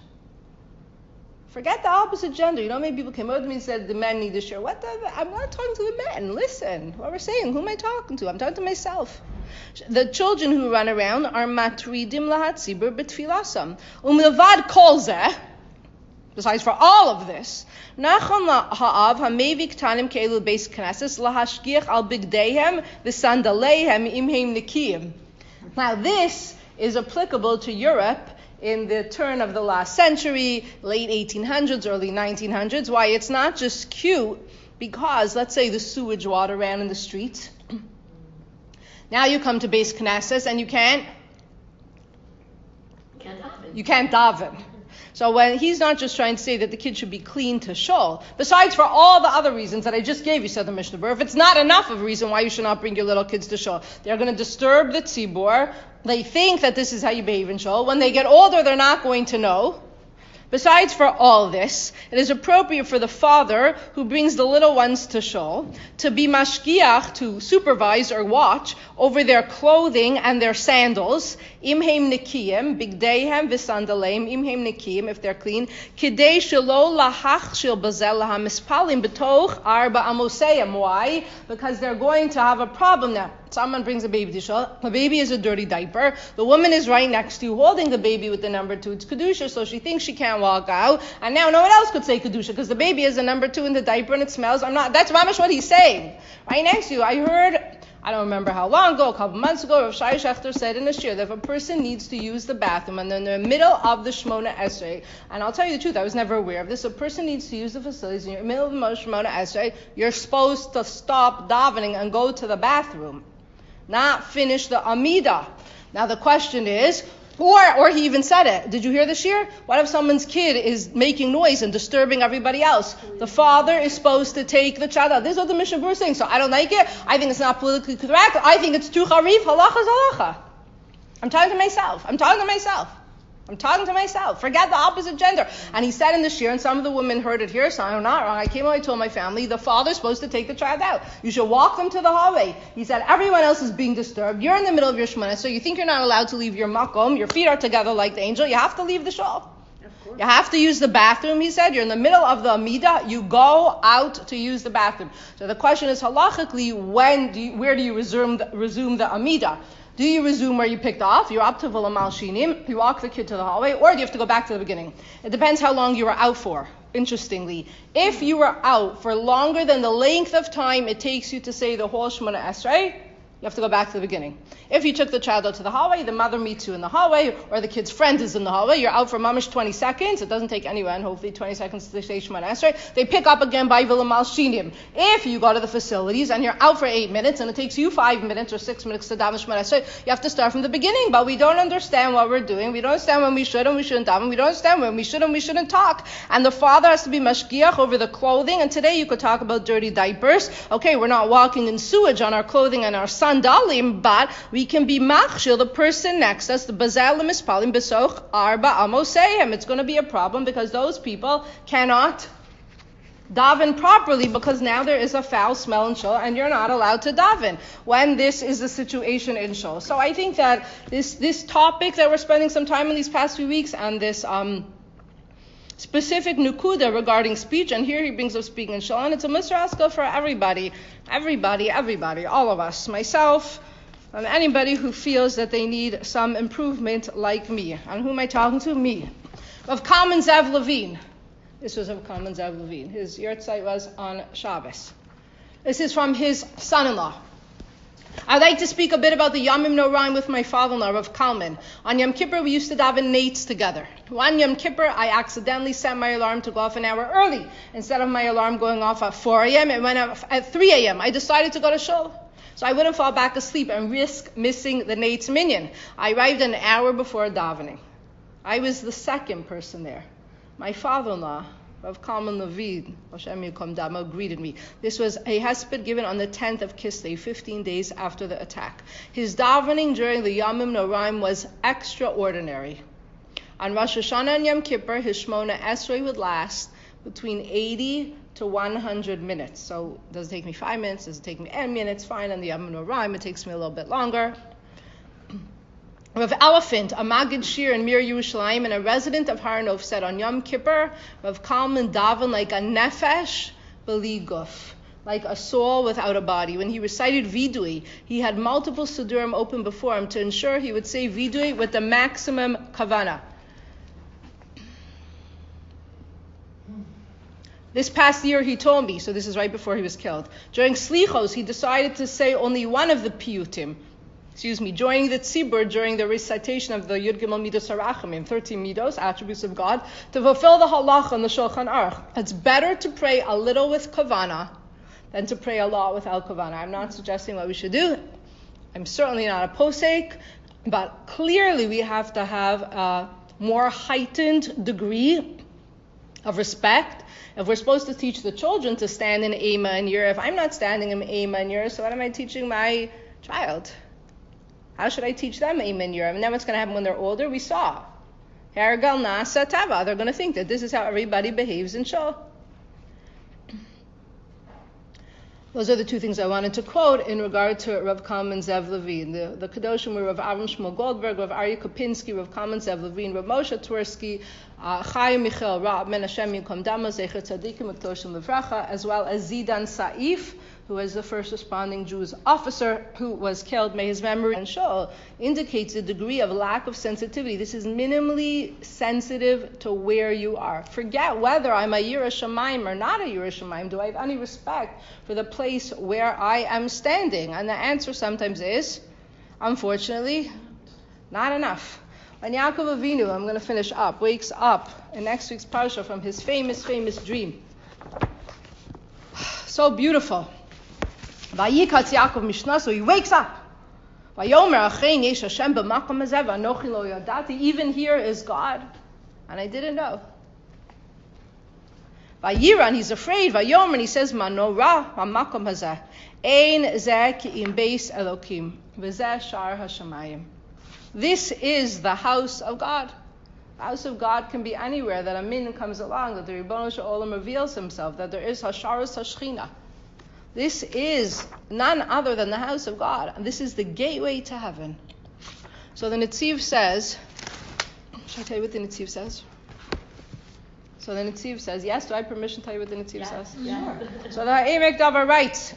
forget the opposite gender. You know, many people came over to me and said the men need to share. I'm not talking to the men. Listen, what we're saying. Who am I talking to? I'm talking to myself. The children who run around are matridim lahatzibur b'tfilasam. Umilvad kol zeh. Besides, for all of this, nachon ha'av hamevi ktanim ke'elu beis knesses lahashgiach al bigdeihem v'sandaleihem imheim nikiyim. Now, this is applicable to Europe in the turn of the last century, late 1800s, early 1900s. Why? It's not just cute because, let's say, the sewage water ran in the streets. Now you come to Beis Knesses and you can't You can't daven. So when he's not just trying to say that the kid should be clean to shul, besides for all the other reasons that I just gave you, said the Mishnah Berurah, if it's not enough of a reason why you should not bring your little kids to shul, they're going to disturb the tzibur. They think that this is how you behave in shul. When they get older, they're not going to know. Besides for all this, it is appropriate for the father who brings the little ones to shul to be mashgiach, to supervise or watch over their clothing and their sandals, imheim nikiyim, bigdeihem v'sandaleim, imheim nikiyim, if they're clean, kidei shelo lahachshil bazel lahamispalim betoch arba amoseim. Why? Because they're going to have a problem now. Someone brings a baby to shul. The baby is a dirty diaper. The woman is right next to you holding the baby with the number 2. It's kedusha, so she thinks she can't walk out. And now no one else could say kedusha because the baby is a number 2 in the diaper and it smells. That's mamash what he's saying. Right next to you. I heard, I don't remember how long ago, a couple months ago, Rav Shai Shechter said in a shir that if a person needs to use the bathroom and they're in the middle of the Shmona Esrei, and I'll tell you the truth, I was never aware of this, a person needs to use the facilities and you're in the middle of the Shmona Esrei, you're supposed to stop davening and go to the bathroom. Not finish the Amida. Now the question is, or he even said it. Did you hear this year? What if someone's kid is making noise and disturbing everybody else? The father is supposed to take the child out. This is what the Mishnah Berurah is saying. So I don't like it. I think it's not politically correct. I think it's too harif. Halacha is halacha. I'm talking to myself. Forget the opposite gender. And he said in the shir, and some of the women heard it here, so I'm not wrong. I came home, I told my family, the father's supposed to take the child out. You should walk them to the hallway. He said, everyone else is being disturbed. You're in the middle of your shemana, so you think you're not allowed to leave your makom. Your feet are together like the angel. You have to leave the shul. You have to use the bathroom, he said. You're in the middle of the Amida. You go out to use the bathroom. So the question is, halachically, where do you resume the Amida? Do you resume where you picked off? You're up to V'lamal Shinim, you walk the kid to the hallway, or do you have to go back to the beginning? It depends how long you were out for, interestingly. If you were out for longer than the length of time it takes you to say the whole Shemona Esrei, you have to go back to the beginning. If you took the child out to the hallway, the mother meets you in the hallway, or the kid's friend is in the hallway, you're out for mamish 20 seconds, it doesn't take anyone, hopefully 20 seconds to say Shemona Esrei, they pick up again by V'lamal Shinim. If you go to the facilities and you're out for 8 minutes, and it takes you 5 minutes or 6 minutes to daven Shemona Esrei, you have to start from the beginning, but we don't understand what we're doing, we don't understand when we should and we shouldn't daven, we don't understand when we should and we shouldn't talk, and the father has to be mashgiach over the clothing, and today you could talk about dirty diapers. Okay, we're not walking in sewage on our clothing and our sandalim, but we can be machshil the person next to us, the bazel mispalim besoch arba amoseim. It's going to be a problem because those people cannot daven properly because now there is a foul smell in shul and you're not allowed to daven when this is the situation in shul. So I think that this topic that we're spending some time in these past few weeks and this specific nukuda regarding speech, and here he brings up speaking in shul, and it's a misraska for everybody, all of us, myself, and anybody who feels that they need some improvement like me. And who am I talking to? Me. Rav Kalman Zev Levine. This was Rav Kalman Zev Levine. His yahrzeit was on Shabbos. This is from his son-in-law. I'd like to speak a bit about the Yamim Noraim with my father-in-law, Rav Kalman. On Yom Kippur, we used to daven nates together. One Yom Kippur, I accidentally set my alarm to go off an hour early. Instead of my alarm going off at 4 a.m., it went off at 3 a.m. I decided to go to shul, so I wouldn't fall back asleep and risk missing the nates minyan. I arrived an hour before davening. I was the second person there. My father-in-law, Rav Kalman Levine, Hashem Yikom Damo, greeted me. This was a hesped given on the 10th of Kislev, 15 days after the attack. His davening during the Yamim Noraim was extraordinary. On Rosh Hashanah and Yom Kippur, his Shmona Esrei would last between 80 to 100 minutes. So does it take me 5 minutes? Does it take me 10 minutes? Fine. On the Yamim Noraim, it takes me a little bit longer. Rav Elephant, a Magid Shir in Mir Yerushalayim and a resident of Har Nof, said on Yom Kippur, Rav Kalman daven like a nefesh b'li guf, like a soul without a body. When he recited Vidui, he had multiple Sidurim open before him to ensure he would say Vidui with the maximum kavana. This past year he told me, so this is right before he was killed, during Slichos he decided to say only one of the piyutim, joining the tzibur during the recitation of the Yud Gimel Midos HaRachamim, 13 Midos, attributes of God, to fulfill the halacha in the Shulchan Aruch. It's better to pray a little with kavana than to pray a lot without kavana. I'm not suggesting what we should do. I'm certainly not a posek, but clearly we have to have more heightened degree of respect. If we're supposed to teach the children to stand in Ema and Yira, if I'm not standing in Ema and Yira, so what am I teaching my child? How should I teach them Ema and Yira? And then what's going to happen when they're older? We saw. Hergal Nasa Tava. They're going to think that this is how everybody behaves in Shul. Those are the two things I wanted to quote in regard to Rav Kalman Zev Levine. The Kedoshim were Rav Avram Shmuel Goldberg, Rav Aryeh Kopinski, Rav Kalman Zev Levine, Rav Moshe Twersky, Chaim Michael Rav Ben Hashem Yinkom Dama Zecher Tzadikim Kedoshim Levracha, as well as Zidan Saif, who was the first responding Jewish officer who was killed. May his memory and Shul indicates the degree of lack of sensitivity. This is minimally sensitive to where you are. Forget whether I'm a Yira Shamayim or not a Yira Shamayim. Do I have any respect for the place where I am standing? And the answer sometimes is, unfortunately, not enough. When Yaakov Avinu, I'm going to finish up, wakes up in next week's parsha from his famous dream. So beautiful. Vayikatz Yaakov Mishnah, so he wakes up. Vayomer achein yesh Hashem b'makom hazeh v'anochi lo yadati. Even here is God, and I didn't know. Vayiran, he's afraid. Vayomer, and he says, Manora ha'makom hazeh ein zeh ki'im beis Elokim v'zeh shar hashamayim. This is the house of God. The house of God can be anywhere that a min comes along, that the Ribbono Shel Olam reveals himself, that there is Hasharas Hashchina. This is none other than the house of God. And this is the gateway to heaven. So the Netziv says, should I tell you what the Netziv says? So the Netziv says, yes, do I have permission to tell you what the Netziv says? Yeah. So the Emek Davar writes,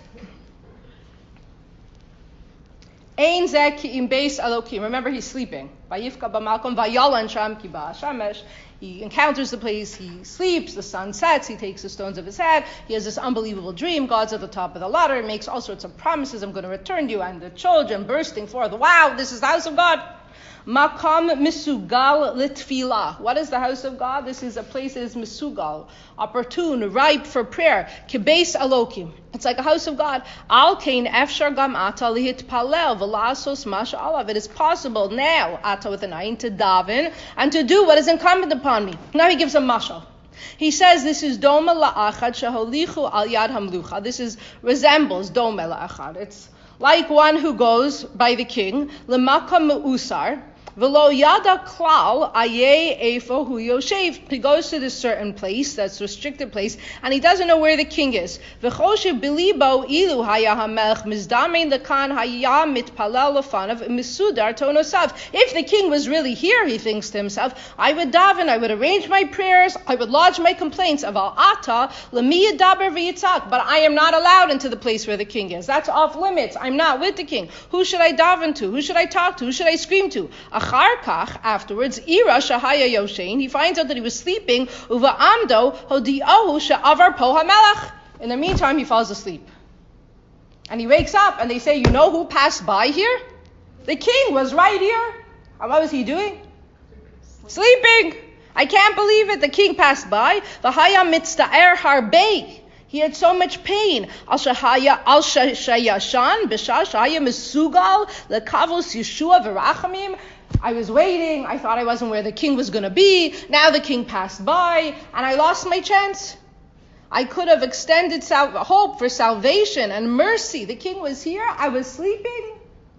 Ein zeh ki'im beis Elokim. Remember, he's sleeping. Vayifka b'malkom vayalan sham ki ba'ashamesh. He encounters the place, he sleeps, the sun sets, he takes the stones of his head, he has this unbelievable dream, God's at the top of the ladder, makes all sorts of promises, I'm going to return you, and the children bursting forth, wow, this is the house of God. Makam misugal litfila. What is the house of God? This is a place that is misugal, opportune, ripe for prayer. Kibeis Elokim. It's like a house of God. Al kain efshar gam ata lihitpalel v'lasos masha alav. It is possible now, ata with an ayin, to daven and to do what is incumbent upon me. Now he gives a mashal. He says this is doma la'achad sheholichu al yad hamlucha. This resembles doma la'achad. It's like one who goes by the king, l'makam me'usar, v'lo yada klal ayeh efo hu yoshev. He goes to this certain place, that's restricted place, and he doesn't know where the king is. V'choshev bilibo ilu haya hamelch mizdamein lekan haya mitpalel lefanav misudar tonosav. If the king was really here, he thinks to himself, I would daven, I would arrange my prayers, I would lodge my complaints of al ata l'mi yadaber v'yitzak, but I am not allowed into the place where the king is. That's off limits. I'm not with the king. Who should I daven to? Who should I talk to? Who should I scream to? Afterwards, Ira Shahaya Yoshein, he finds out that he was sleeping, Uva Amdo Hodiohu Sha'avar Po HaMelech. In the meantime, he falls asleep. And he wakes up, and they say, you know who passed by here? The king was right here. And what was he doing? Sleeping. I can't believe it. The king passed by. V'haya mitzta'er harbei. He had so much pain. Al shayashan b'shah shaya misugal lekavos Yeshua v'rachamim. I was waiting. I thought I wasn't where the king was going to be. Now the king passed by, and I lost my chance. I could have extended hope for salvation and mercy. The king was here. I was sleeping.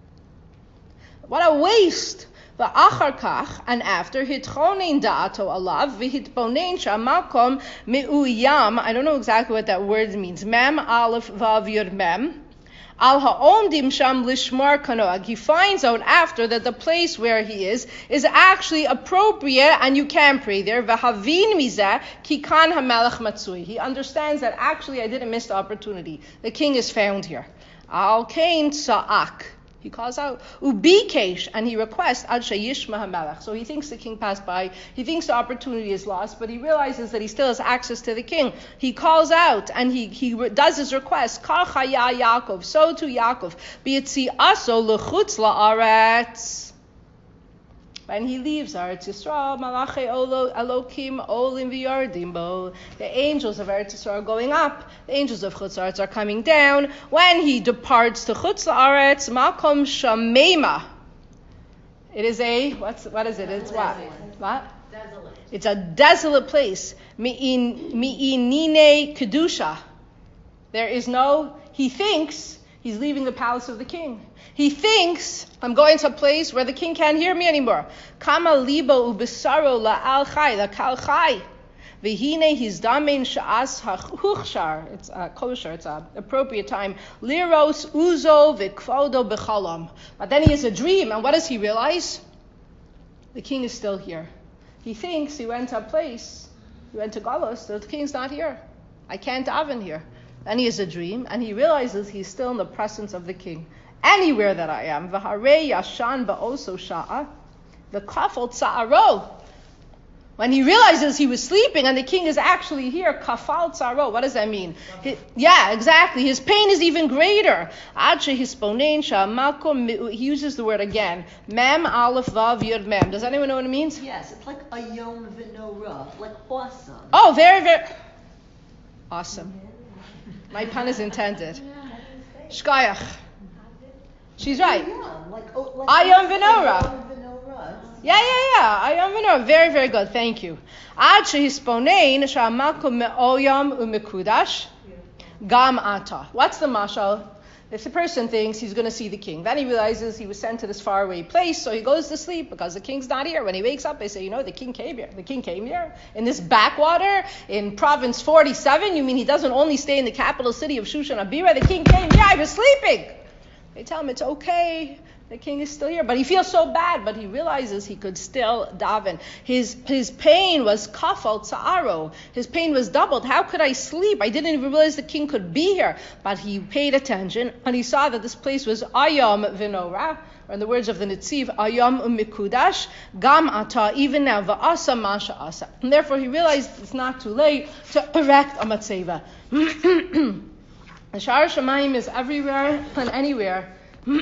What a waste. V'achar kach, and after, hitchonein da'ato alav, v'hitbonein shamakom me'uyam. I don't know exactly what that word means. Mem, aleph, vav, yud, mem. Al ha'omdim sham lishmar kanoag. He finds out after that the place where he is actually appropriate and you can pray there. V'havin mizeh ki kan hamelech matzui. He understands that actually I didn't miss the opportunity. The king is found here. Al kain sa'ak. He calls out, Ubikesh, and he requests Ad Shayishma HaMelech. So he thinks the king passed by, he thinks the opportunity is lost, but he realizes that he still has access to the king. He calls out, and he does his request, Kachaya Yaakov, so to Yaakov, B'yitzi aso l'chutz la'aretz. When he leaves Eretz Yisrael, Malachi Elokim Olim V'Yardim Bo. The angels of Eretz Yisrael are going up. The angels of Chutz La'aretz are coming down. When he departs to Chutz La'aretz, Makom Shamema. It is what is it? It's what? What? Desolate. It's a desolate place. Mi'inine kedusha. There is no, he thinks he's leaving the palace of the king. He thinks, I'm going to a place where the king can't hear me anymore. Kama libo ubisaro la'al chai, la'kal chai. V'hine hizdamin sha'as ha'chuchshar. It's kosher, it's an appropriate time. Liros uzo v'kvodo b'chalam. But then he has a dream, and what does he realize? The king is still here. He thinks he went to a place, he went to Galus, so the king's not here. I can't daven here. Then he has a dream, and he realizes he's still in the presence of the king. Anywhere that I am, v'harei yashan ba'oso sha'a, the kafal tsa'aro. When he realizes he was sleeping and the king is actually here, kafal tsa'aro. What does that mean? Yeah, exactly. His pain is even greater. Ad shehisponein sha'makom, he uses the word again. Mem, aleph, vav, yud, mem. Does anyone know what it means? Yes, it's like a yom v'norah, like awesome. Oh, very, very awesome. My pun is intended. Shkayach. She's right. Yeah, like Ayom v'norah. Yom v'norah. Yeah. Ayom v'norah. Very, very good. Thank you. Ad shehisponein sha'amakom me'oyam u'mekudash gam ata. What's the mashal? If the person thinks he's going to see the king, then he realizes he was sent to this faraway place, so he goes to sleep because the king's not here. When he wakes up, they say, the king came here. The king came here in this backwater in province 47. You mean he doesn't only stay in the capital city of Shushan Abira? The king came here. I was sleeping. They tell him it's okay. The king is still here. But he feels so bad, but he realizes he could still daven. His pain was kafal tsa'aro. His pain was doubled. How could I sleep? I didn't even realize the king could be here. But he paid attention, and he saw that this place was ayam v'norah, or in the words of the Netziv, ayam u'mikudash, gam ata, even now, va'asa masha asa. And therefore he realized it's not too late to erect a matzeva. The Sha'ar Shamayim is everywhere and anywhere,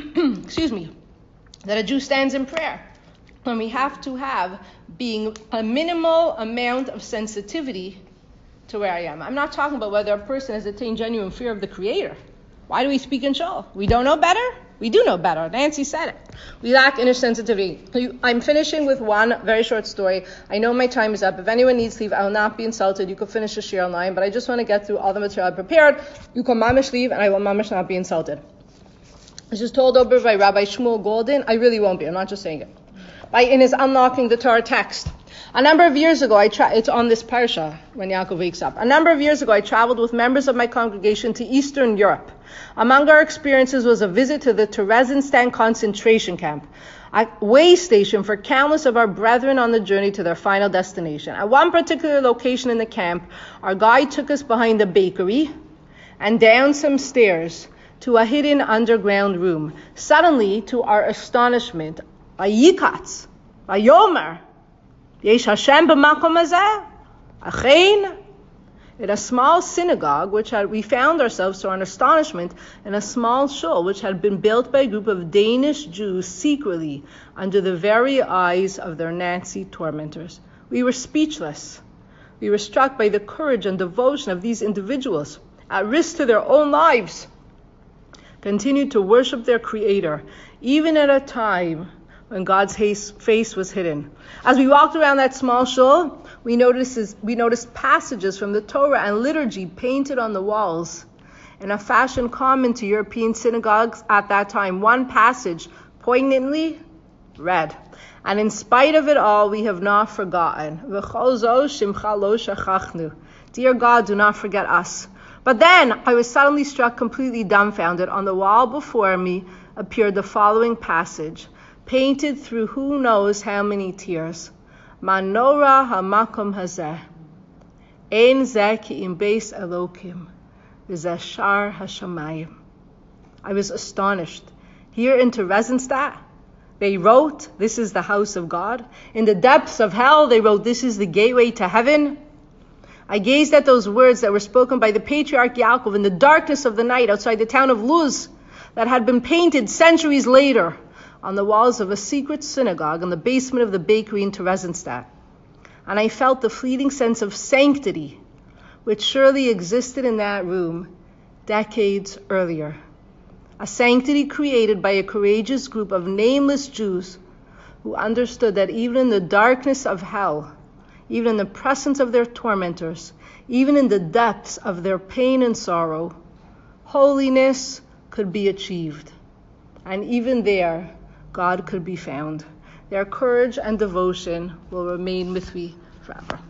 that a Jew stands in prayer. And we have to have being a minimal amount of sensitivity to where I am. I'm not talking about whether a person has attained genuine fear of the Creator. Why do we speak in Shul? We don't know better? We do know better. Nancy said it. We lack inner sensitivity. I'm finishing with one very short story. I know my time is up. If anyone needs to leave, I will not be insulted. You can finish the share online, but I just want to get through all the material I prepared. You can mamish leave, and I will mamish not be insulted. This is told over by Rabbi Shmuel Golden. I really won't be. I'm not just saying it. In his Unlocking the Torah text. A number of years ago, it's on this parsha when Yaakov wakes up. A number of years ago, I traveled with members of my congregation to Eastern Europe. Among our experiences was a visit to the Theresienstadt concentration camp, a way station for countless of our brethren on the journey to their final destination. At one particular location in the camp, our guide took us behind the bakery and down some stairs to a hidden underground room. Suddenly, to our astonishment, Vayikatz, Vayomer, Yesh Hashem b'makom hazeh, Achein. In a small synagogue, we found ourselves, to our astonishment, in a small shul, which had been built by a group of Danish Jews secretly under the very eyes of their Nazi tormentors. We were speechless. We were struck by the courage and devotion of these individuals, at risk to their own lives, continued to worship their Creator, even at a time when God's face was hidden. As we walked around that small shul, we noticed passages from the Torah and liturgy painted on the walls in a fashion common to European synagogues at that time. One passage poignantly read, and in spite of it all, we have not forgotten. Dear God, do not forget us. But then I was suddenly struck completely dumbfounded. On the wall before me appeared the following passage, painted through who knows how many tears. Manora hamakom hazeh, ein zeh ki im beis Elokim, v'zeh shar hashamayim. I was astonished. Here in Theresienstadt, they wrote, "This is the house of God." In the depths of hell, they wrote, "This is the gateway to heaven." I gazed at those words that were spoken by the patriarch Yaakov in the darkness of the night outside the town of Luz, that had been painted centuries later on the walls of a secret synagogue in the basement of the bakery in Theresienstadt. And I felt the fleeting sense of sanctity which surely existed in that room decades earlier. A sanctity created by a courageous group of nameless Jews who understood that even in the darkness of hell, even in the presence of their tormentors, even in the depths of their pain and sorrow, holiness could be achieved. And even there, God could be found. Their courage and devotion will remain with me forever.